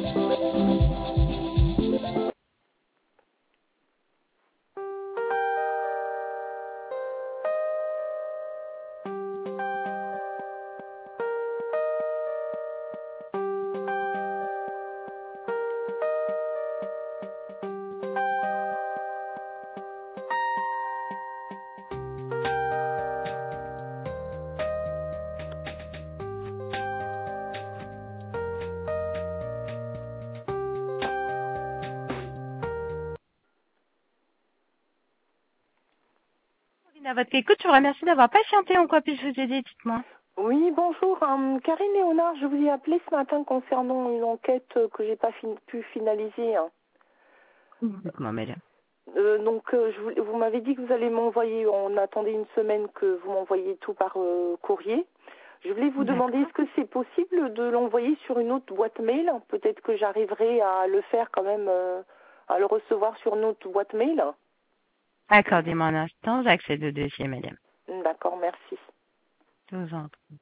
À votre écoute, je vous remercie d'avoir patienté. En quoi puis-je vous aider? Dites-moi. Oui, bonjour. Karine Léonard, je vous ai appelé ce matin concernant une enquête que j'ai pas pu finaliser. Dites-moi, madame. Vous m'avez dit que vous allez m'envoyer, on attendait une semaine que vous m'envoyiez tout par courrier. Je voulais vous demander, est-ce que c'est possible de l'envoyer sur une autre boîte mail? Peut-être que j'arriverai à le faire quand même, à le recevoir sur une autre boîte mail. Accordez-moi un instant, j'accède au dossier, madame. D'accord, merci. Je vous en prie.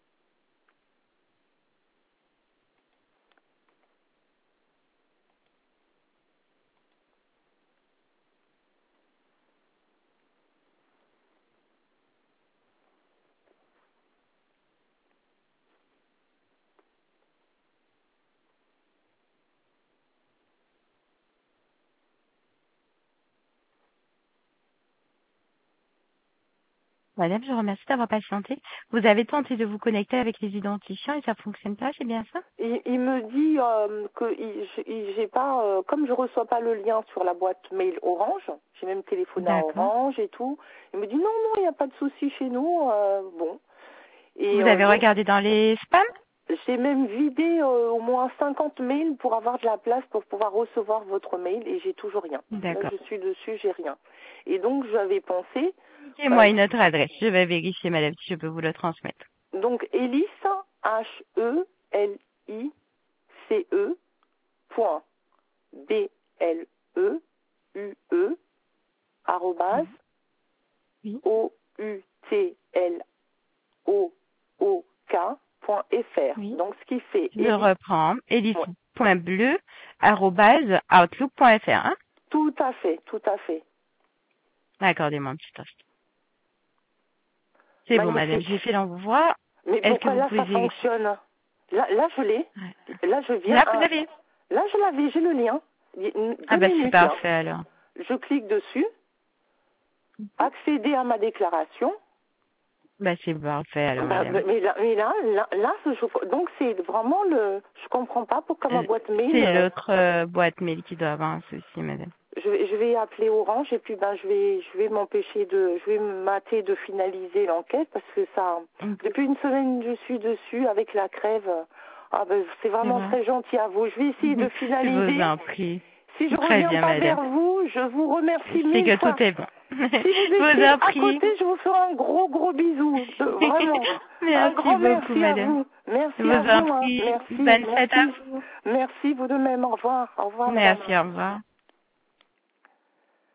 Madame, je vous remercie d'avoir patienté. Vous avez tenté de vous connecter avec les identifiants et ça fonctionne pas, c'est bien ça? Il me dit que j'ai pas, comme je reçois pas le lien sur la boîte mail Orange, j'ai même téléphoné à D'accord. Orange et tout. Il me dit non, il n'y a pas de souci chez nous. Bon. Et Vous avez donc, regardé dans les spams? j'ai même vidé au moins 50 mails pour avoir de la place pour pouvoir recevoir votre mail et j'ai toujours rien. Là, D'accord. je suis dessus, j'ai rien. Et donc, j'avais pensé, Donnez-moi une autre adresse. Je vais vérifier, madame, si je peux vous le transmettre. donc Hélice, H-E-L-I-C-E, point, B-L-E-U-E, arrobase, Oui. O-U-T-L-O-O-K.fr. Oui. Donc, ce qui fait Je reprends. ouais, Elise.bleu@outlook.fr. Hein? tout à fait, tout à fait. Accordez-moi un petit instant. C'est bon, madame, Magnifique. j'ai fait l'envoi. Mais Est-ce que pourquoi vous là pouvez ça vérifier? fonctionne? Là je l'ai. Ouais. Là je viens. Là, vous l'avez. Là je l'avais, j'ai le lien. Ah 2 bah c'est minutes. Hein. parfait alors. Je clique dessus. Accéder à ma déclaration. Bah c'est parfait alors, madame. Donc c'est vraiment je comprends pas pourquoi ma boîte mail. C'est l'autre boîte mail qui doit avoir un souci, madame. Je vais appeler Orange et puis je vais m'empêcher je vais me mater de finaliser l'enquête parce que ça, depuis une semaine je suis dessus avec la crève. Ah ben c'est vraiment très gentil à vous. Je vais essayer de finaliser. Je vous en prie. Si je Très reviens bien, pas madame. vers vous, je vous remercie C'est mille que fois. tout est bon. Si vous Je vous étiez en à prie. côté, je vous ferai un gros bisou. Vraiment. Un Merci grand beaucoup, merci à madame. vous. Merci Je vous à en vous. Hein. prie. Merci, Bonne fête à vous. merci. Merci, vous de même. Au revoir. Au revoir, madame. Merci, au revoir.